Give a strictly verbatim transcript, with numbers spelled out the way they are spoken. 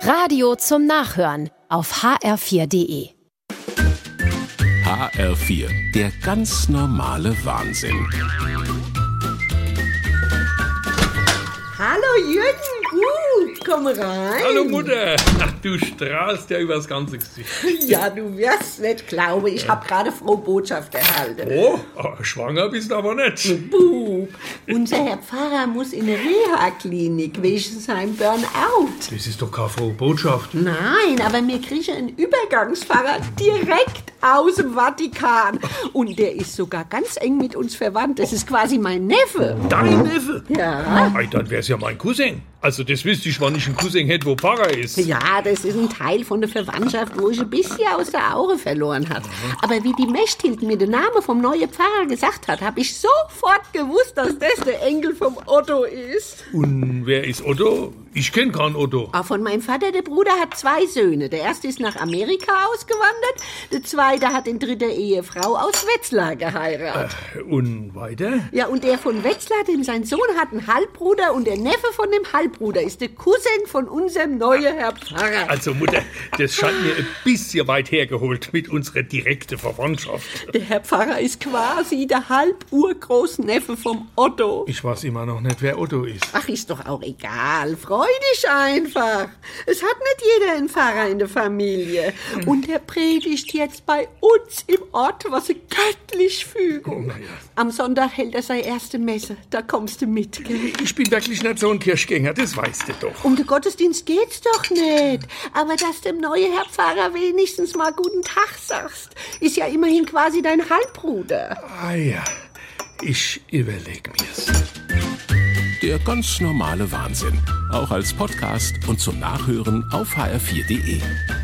Radio zum Nachhören auf h r vier punkt d e. H R vier, der ganz normale Wahnsinn. Hallo Jürgen, gut, komm rein. Hallo Mutter, ach, du strahlst ja übers ganze Gesicht. Ja, du wirst nicht glauben, ich habe gerade frohe Botschaft erhalten. Oh, schwanger bist du aber nicht. Bub, unser Herr Pfarrer muss in eine Reha-Klinik wegen seinem Burnout. Das ist doch keine frohe Botschaft. Nein, aber wir kriegen einen Übergangspfarrer direkt aus dem Vatikan. Und der ist sogar ganz eng mit uns verwandt. Das ist quasi mein Neffe. Dein Neffe? Ja. Hey, dann wär's ja mein Cousin. Also das wüsste ich, wann ich einen Cousin hätte, wo Pfarrer ist. Ja, das ist ein Teil von der Verwandtschaft, wo ich ein bisschen aus der Auge verloren hat. Aber wie die Mechthild mir den Namen vom neuen Pfarrer gesagt hat, habe ich sofort gewusst, dass das der Enkel vom Otto ist. Und wer ist Otto? Ich kenne keinen Otto. Auch von meinem Vater, der Bruder, hat zwei Söhne. Der erste ist nach Amerika ausgewandert, der zweite hat in dritter Ehe Frau aus Wetzlar geheiratet. Äh, und weiter? Ja, und der von Wetzlar, dem sein Sohn, hat einen Halbbruder und der Neffe von dem Halbbruder ist der Cousin von unserem neuen Herr Pfarrer. Also Mutter, das scheint mir ein bisschen weit hergeholt mit unserer direkten Verwandtschaft. Der Herr Pfarrer ist quasi der Halburgroßneffe vom Otto. Ich weiß immer noch nicht, wer Otto ist. Ach, ist doch auch egal. Freu dich einfach. Es hat nicht jeder einen Pfarrer in der Familie. Und der predigt jetzt bei uns im Ort, was eine göttliche Fügung. Oh, ja. Am Sonntag hält er seine erste Messe. Da kommst du mit, gell? Ich bin wirklich nicht so ein Kirchgänger, das weißt du doch. Um den Gottesdienst geht's doch nicht. Aber dass dem neuen Herr Pfarrer wenigstens mal guten Tag sagst, ist ja immerhin quasi dein Halbbruder. Ah ja, ich überleg mir's. Der ganz normale Wahnsinn. Auch als Podcast und zum Nachhören auf h r vier punkt d e.